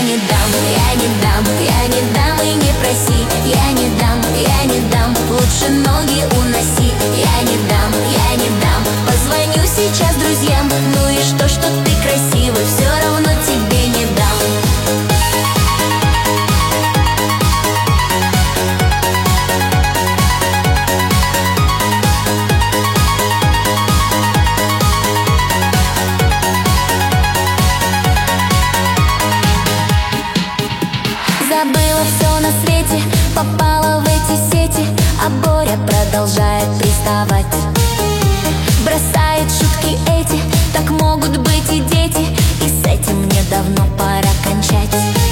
не дам, я не дам, я не дам и не проси. Я не дам, я не дам, лучше ноги уноси. Я не дам, я не дам, позвоню сейчас друзьям. Ну и что ты красивый, все равно тебе не дам. Забыла все на свете, попала в эти сети, а Боря продолжает приставать. Бросает шутки эти, так могут быть и дети, и с этим мне давно пора кончать.